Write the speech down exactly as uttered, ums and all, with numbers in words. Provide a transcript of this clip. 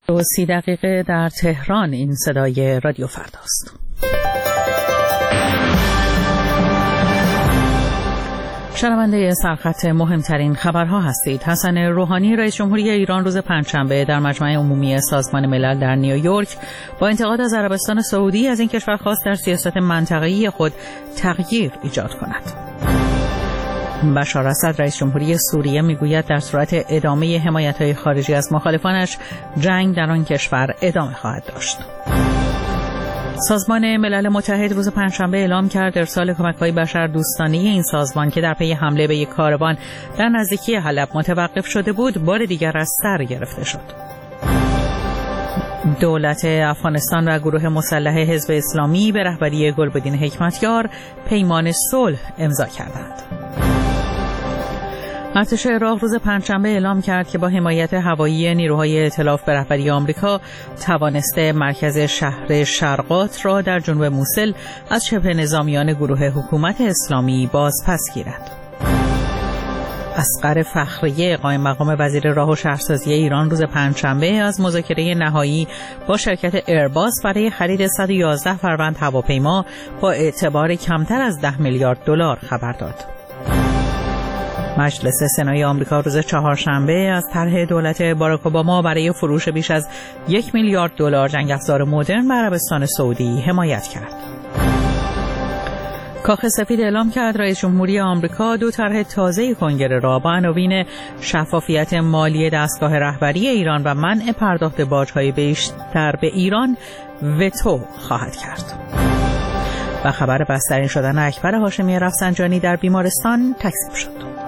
و سی دقیقه در تهران. این صدای رادیو فرداست. شنونده سرخط مهمترین خبرها هستید. حسن روحانی رئیس جمهوری ایران روز پنجشنبه در مجمع عمومی سازمان ملل در نیویورک با انتقاد از عربستان سعودی از این کشور خواست در سیاست منطقه‌ای خود تغییر ایجاد کند. بشار اسد رئیس جمهوری سوریه میگوید در صورت ادامه حمایت‌های خارجی از مخالفانش جنگ در آن کشور ادامه خواهد داشت. سازمان ملل متحد روز پنجشنبه اعلام کرد ارسال کمک‌های بشردوستانه این سازمان که در پی حمله به یک کاروان در نزدیکی حلب متوقف شده بود بار دیگر از سر گرفته شد. دولت افغانستان و گروه مسلح حزب اسلامی به رهبری گلبدین حکمتیار پیمان صلح امضا کردند. ارتش عراق روز پنجشنبه اعلام کرد که با حمایت هوایی نیروهای ائتلاف به رهبری آمریکا توانسته مرکز شهر شرقات را در جنوب موصل از شبه نظامیان گروه حکومت اسلامی بازپس گیرد. اصغر فخریه قائم مقام وزیر راه و شهرسازی ایران روز پنجشنبه از مذاکره نهایی با شرکت ایرباس برای خرید صد و یازده فروند هواپیما با اعتبار کمتر از ده میلیارد دلار خبر داد. مجلس سنای آمریکا روز چهارشنبه از طرح دولت باراک اوباما برای فروش بیش از یک میلیارد دلار جنگ افزار مدرن به عربستان سعودی حمایت کرد. کاخ سفید اعلام کرد رئیس جمهوری آمریکا دو طرح تازه کنگره را با عناوین شفافیت مالی دستگاه رهبری ایران و منع پرداخت باج‌های بیشتر به ایران وتو خواهد کرد. و خبر بسترین شدن اکبر هاشمی رفسنجانی در بیمارستان تکذیب شد.